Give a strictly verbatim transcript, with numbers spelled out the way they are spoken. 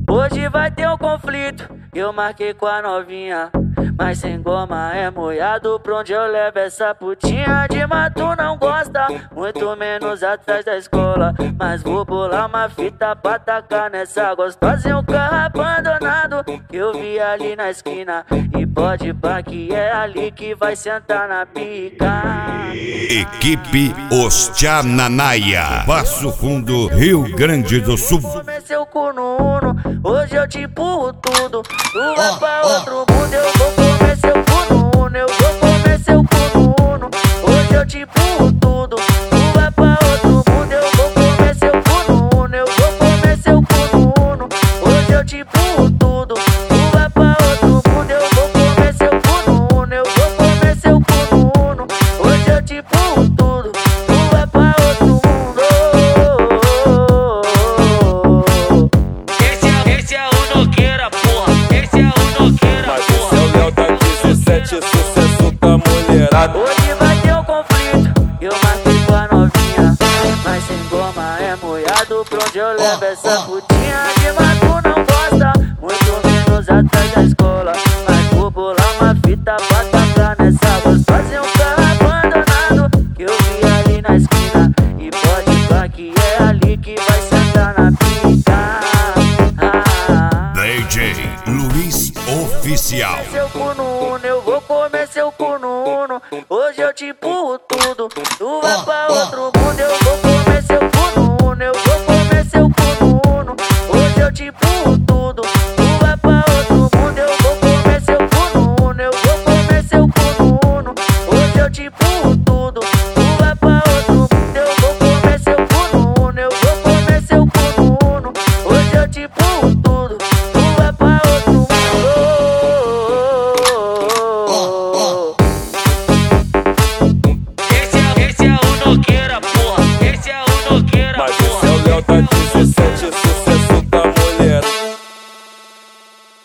Hoje vai ter um conflito, eu marquei com a novinha. Mas sem goma é molhado, pra onde eu levo essa putinha? De mato não gosta, muito menos atrás da escola. Mas vou bolar uma fita pra tacar nessa gostosa em um carro abandonado que eu vi ali na esquina. E pode pá que é ali que vai sentar na pica. Equipe Os Tchananaia, Passo Fundo, Rio Grande do Sul. Comecei o cu no uno, hoje eu te empurro tudo. Tu vai pra outro mundo, eu vou comer seu cu no uno. Eu vou comer seu cu no uno, hoje eu te empurro tudo. Tu vai pra outro mundo, eu vou comer seu cu no uno. Eu vou comer seu cu no uno, hoje eu te empurro tudo. Tu vai pra outro mundo, eu vou comer seu cu no uno. Eu vou comer seu cu no uno, hoje eu te empurro tudo. Tu vai pra outro mundo. Esse é o Nogueira, porra. Esse é o Nogueira, porra. Esse é o Léo da dezessete, sucesso da mulherada. Hoje vai ter um conflito, eu marquei com a novinha. Mas sem goma é molhado, pra onde eu levo essa putinha? De mato não gosta, muito menos atrás da escola. Mas vou bolar uma fita pra tacar nessa gostosa em um carro abandonado que eu vi ali na esquina. E pode pá que é ali que vai sentar na pica. D J Luiz Oficial. Seu cu no uno, eu vou comer seu cu no uno. Hoje eu te empurro tudo. Tu vai pra outro mundo, eu vou comer seu cu no uno. Eu vou comer seu cu no uno, hoje eu te empurro tudo. Tu vai pra outro mundo, eu vou comer seu cu no uno. Eu vou comer seu cu no uno, hoje eu te empurro tudo. Tu vai pra outro mundo, eu vou comer seu cu no uno. Eu vou comer seu cu no uno, hoje eu te empurro tudo. Tu vai pra outro mundo. Esse é, esse é o Nogueira, porra. Esse é o Nogueira, Mas esse é porra. o Léo da